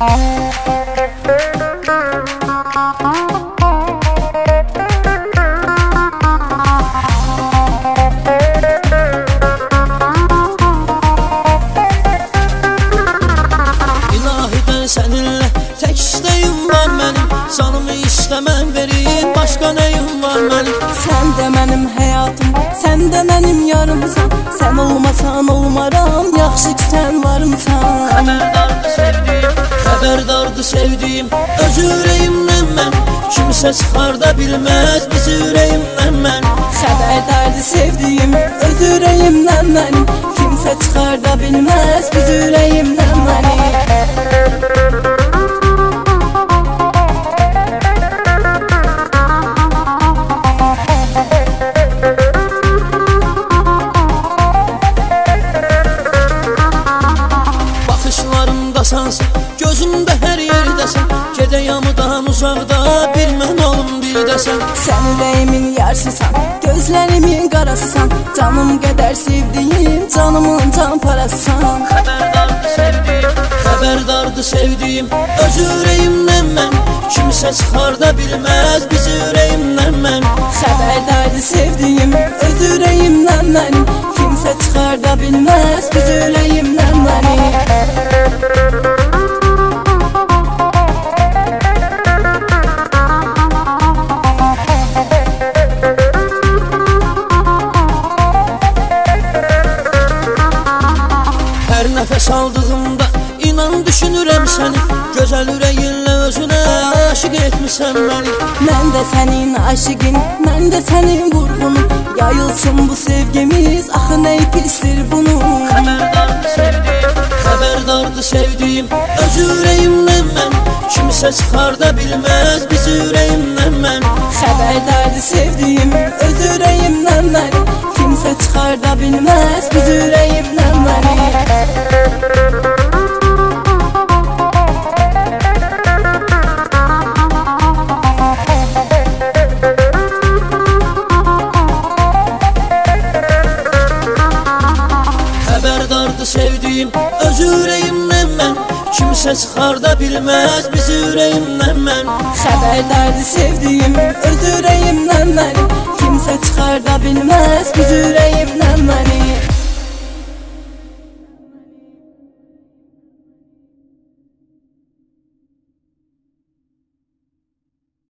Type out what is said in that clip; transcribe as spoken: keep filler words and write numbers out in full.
İlahiden seninle tek isteğim var benim, canımı istemem vereyim, başka neyim var benim? Sen de benim hayatım, sen de benim yarımsan. Sen olmasan olmaram, yaxşı ki sen varımsan. Xəbərdardı sevdiyim, xəbərdardı sevdiyim öz ürəyimdən mən. Kimsə çıxarda bilməz bizi ürəyimdən mən. Xəbərdardı sevdiyim öz ürəyimdən mənim. Kimsə çıxarda bilməz biz ürəyimdən məni. Baxışlarımdasansan, gözümdə hər yerdəsən. Gedəyamıdan uzaqda bir mən olum bir dəsən. Sən ürəyimin yarsısan, gözlərimin qarasısan. Canım qədər sevdiyim, canımın can parasısan. Xəbərdardı sevdiyim, xəbərdardı sevdiyim öz ürəyimdən mən. Kimsə çıxarda bilməz bizi ürəyimdən mən. Xəbərdardı sevdiyim öz ürəyimdən mənim. Kimsə çıxarda bilməz biz ürəyimdən məni. Hər nəfəs aldığımda inan düşünürəm səni. Gözəl ürəyinlə özünə aşiq etmisən məni. Mən də sənin aşiqin, mən də sənin vurğunun. Yayılsın bu sevgimiz, axı nə pisdir bunu. Xəbərdardı sevdiyim, xəbərdardı sevdiyim öz ürəyimdən mən. Kimsə çıxarda bilməz bizi ürəyimdən mən. Xəbərdardı sevdiyim öz ürəyimdən mənim. Kimsə çıxarda bilməz biz ürəyimdən məni. Xəbərdardı sevdiyim öz ürəyimdən mən. Kimsə çıxarda bilməz bizi ürəyimdən mən. Xəbərdardı sevdiyim öz ürəyimdən mənim. Kimsə çıxarda bilməz biz ürəyimdən məni.